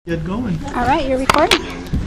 Get going. All right, you're recording.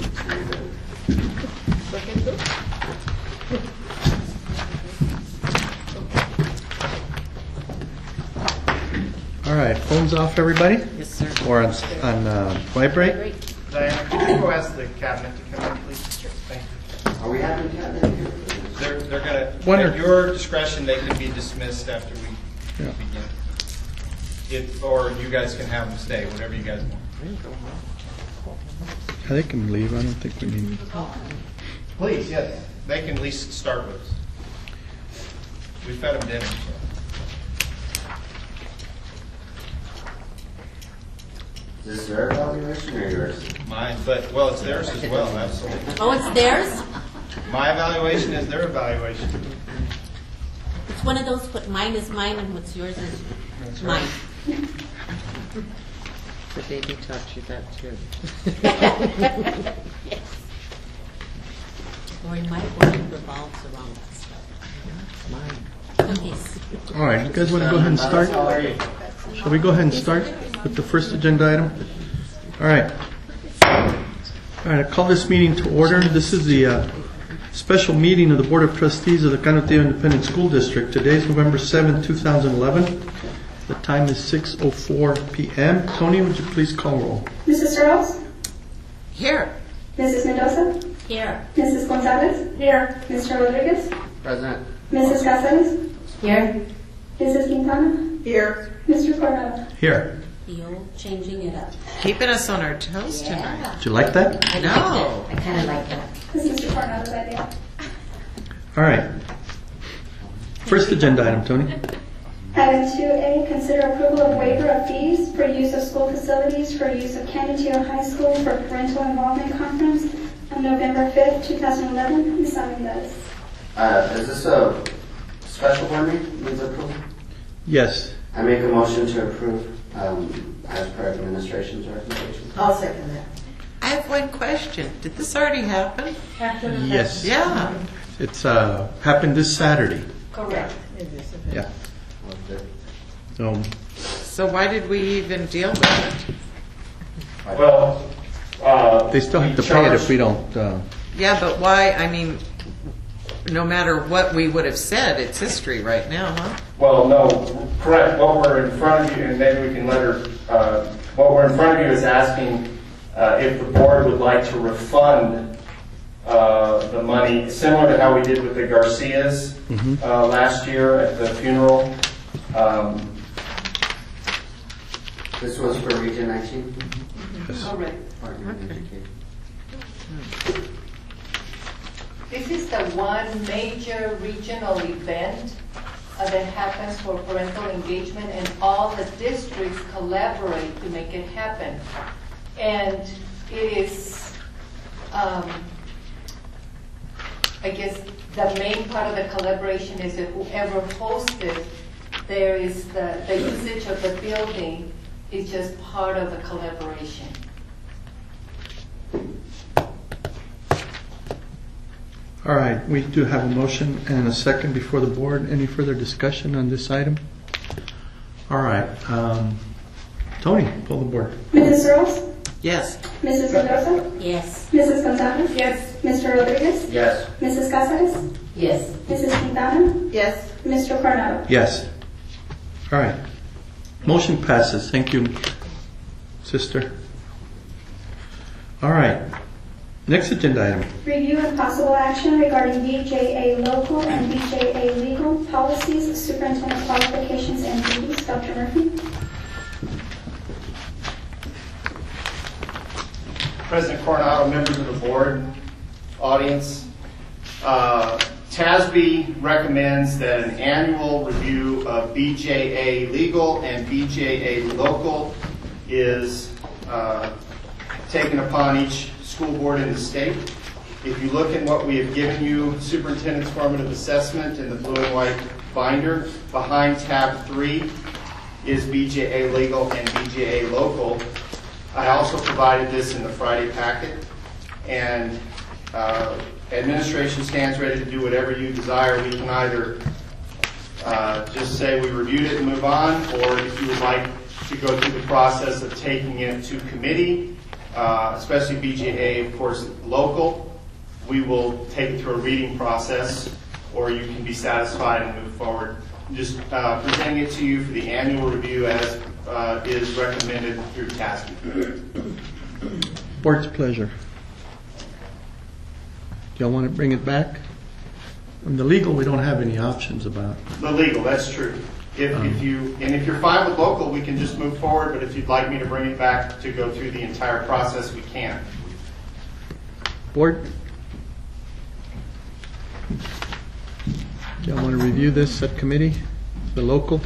All right, phones off, everybody? Yes, sir. Or on vibrate? Diana, could you go ask the cabinet to come in, please? Thank you. Are we having a cabinet here? They're going Wonder- to, at your discretion, they can be dismissed after we Yeah. begin. Or you guys can have them stay, whatever you guys want. Yeah, they can leave. I don't think we need. Please, yes. They can at least start with us. We fed them dinner, so. Is this their evaluation or yours? Mine, but, well, it's theirs as well, absolutely. Oh, it's theirs? My evaluation is their evaluation. It's one of those, but mine is mine and what's yours is mine. The baby taught you that too. Yes. Or my world revolves around that stuff. Mine. Cookies. All right, you guys want to go ahead and start? How are you? Shall we go ahead and start with the first agenda item? All right. All right, I call this meeting to order. This is the special meeting of the Board of Trustees of the Canutillo Independent School District. Today is November 7, 2011. The time is 6:04 p.m. Tony, would you please call roll? Mrs. Searles? Here. Mrs. Mendoza? Here. Mrs. Gonzalez? Here. Mr. Rodriguez? President. Mrs. Cáceres? Here. Mrs. Quintana? Here. Mr. Coronado? Here. The old changing it up. Keeping us on our toes tonight. Did you like that? No. I kind of like that. This is Mr. Coronado's idea. All right. First agenda item, Tony. Item 2A, consider approval of waiver of fees for use of school facilities for use of Canutillo High School for parental involvement conference on November 5th, 2011. Ms. Almendarez. Is this a special board meeting? Needs approval? Yes. I make a motion to approve as per administration's recommendation. I'll second that. I have one question. Did this already happen? Yes. Yeah. It's happened this Saturday. Correct. Yeah. Okay. So why did we even deal with it? Well, They still have to pay it if we don't. Yeah, but why? I mean, no matter what we would have said, it's history right now, huh? well, no, correct. What we're in front of you, and maybe we can let her, what we're in front of you is asking if the board would like to refund the money, similar to how we did with the Garcias last year at the funeral. This was for Region 19? Correct. Department of Education. This is the one major regional event that happens for parental engagement, and all the districts collaborate to make it happen. And it is, I guess, the main part of the collaboration is that whoever hosts it, there is the usage of the building is just part of the collaboration. All right, we do have a motion and a second before the board. Any further discussion on this item? All right, Tony, pull the board. Mrs. Searles? Yes. Mrs. Mendoza? Yes. Mrs. Gonzalez? Yes. Mr. Rodriguez? Yes. Mrs. Cáceres? Yes. Mrs. Quintana? Yes. Mr. Coronado? Yes. All right. Motion passes. Thank you, sister. All right. Next agenda item. Review and possible action regarding BJA local and BJA legal policies, superintendent qualifications and duties. Dr. Murphy? President Coronado, members of the board, audience, TASB recommends that an annual review of BJA legal and BJA local is taken upon each school board in the state. If you look at what we have given you, Superintendent's Formative Assessment in the blue and white binder, behind tab 3 is BJA legal and BJA local. I also provided this in the Friday packet, and administration stands ready to do whatever you desire. We can either just say we reviewed it and move on, or if you would like to go through the process of taking it to committee, especially BJA, of course, local, we will take it through a reading process, or you can be satisfied and move forward. Just presenting it to you for the annual review as is recommended through TASC. Board's pleasure. Do y'all want to bring it back? On the legal, we don't have any options about. The legal, that's true. If you're fine with local, we can just move forward, but if you'd like me to bring it back to go through the entire process, we can. Board? Do y'all want to review this at committee, the local?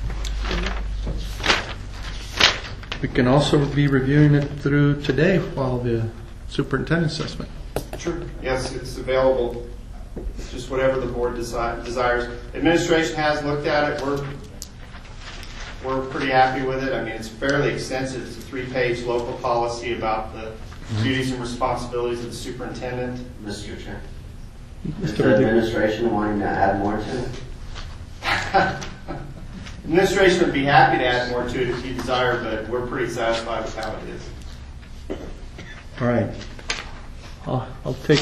We can also be reviewing it through today while the superintendent assessment. Sure. Yes, it's available. Just whatever the board desires. Administration has looked at it. We're pretty happy with it. I mean, it's fairly extensive. It's a 3-page local policy about the duties and responsibilities of the superintendent. Mr. Chair. Is the administration wanting to add more to it? Administration would be happy to add more to it if you desire, but we're pretty satisfied with how it is. All right. I'll take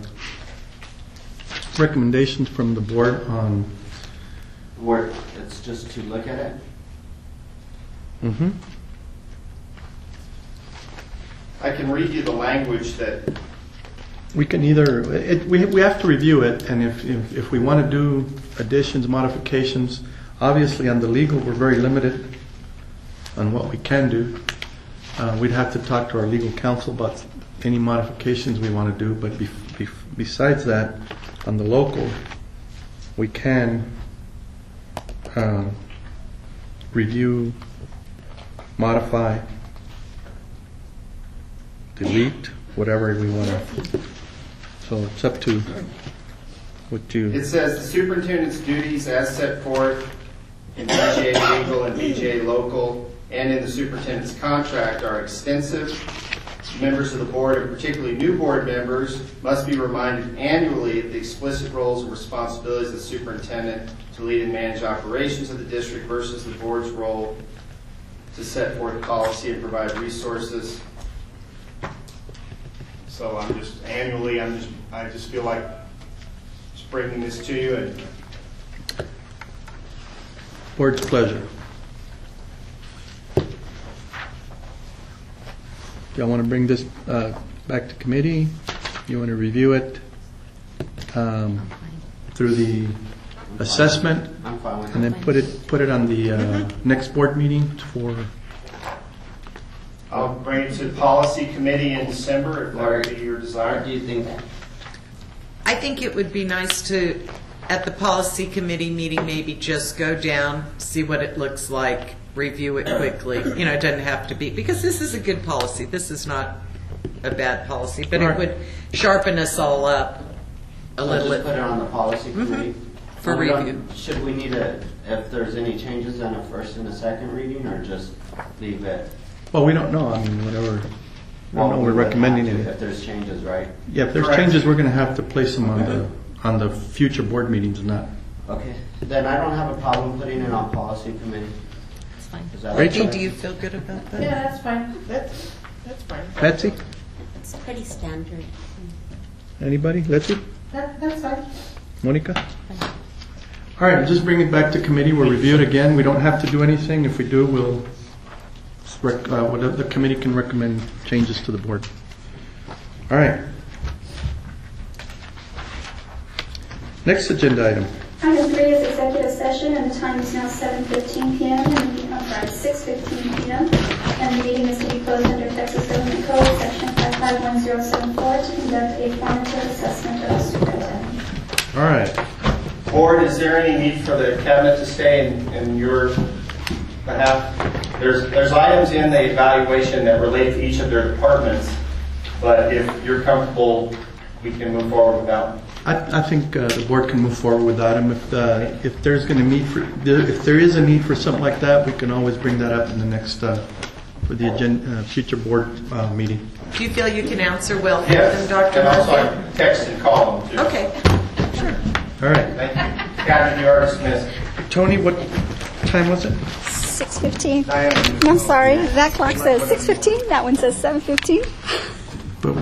recommendations from the board on. It's just to look at it. Mm-hmm. I can read you the language that. We can either we have to review it, and if we want to do additions, modifications, obviously on the legal we're very limited on what we can do. We'd have to talk to our legal counsel about any modifications we want to do, but besides that, on the local, we can review, modify, delete, whatever we want to. So it's up to what you. It says the superintendent's duties as set forth in BJA legal and BJA local and in the superintendent's contract are extensive. Members of the board, and particularly new board members, must be reminded annually of the explicit roles and responsibilities of the superintendent to lead and manage operations of the district versus the board's role to set forth policy and provide resources. So I just feel like just bringing this to you. And Board's pleasure. Do y'all want to bring this back to committee? You want to review it through the assessment, I'm fine with and it. then put it on the next board meeting for. I'll bring it to the policy committee in December if that would be your desire. Do you think? I think it would be nice to, at the policy committee meeting, maybe just go down, see what it looks like, review it quickly. You know, it doesn't have to be, because this is a good policy. This is not a bad policy, but it would sharpen us all up a little Just put it on the policy committee for review. Should we need if there's any changes, then a first and a second reading, or just leave it? Well, we don't know. I mean, whatever. We don't know. We're recommending it. If there's changes, right? Yeah, if there's Correct. changes, we're going to have to place them on the future board meetings, not. Okay. Then I don't have a problem putting it on policy committee. It's fine. Is that Rachel? okay? Do you feel good about that? Yeah, that's fine. That's fine. Patsy? It's pretty standard. Anybody? Letty? That's fine. Monica? All right, just bring it back to committee. We'll review it again. We don't have to do anything. If we do, the committee can recommend changes to the board. All right. Next agenda item. Item 3 is executive session, and the time is now 7:15 p.m. I'm sorry, 6:15 p.m. And the meeting is to be closed under Texas Government Code, Section 551074, to conduct a formative assessment of the superintendent. All right. Board, is there any need for the cabinet to stay in your behalf? There's items in the evaluation that relate to each of their departments, but if you're comfortable, we can move forward without. I think the board can move forward without him. If there's going to need if there is a need for something like that, we can always bring that up in the next for the agenda, future board meeting. Do you feel you can answer well for Yes, them, Dr. and also Murphy? I can text and call them too. Okay, sure. All right. Thank you. Captain, you are dismissed. Tony, what time was it? 6:15. I'm sorry, that clock says 6:15, that one says 7:15.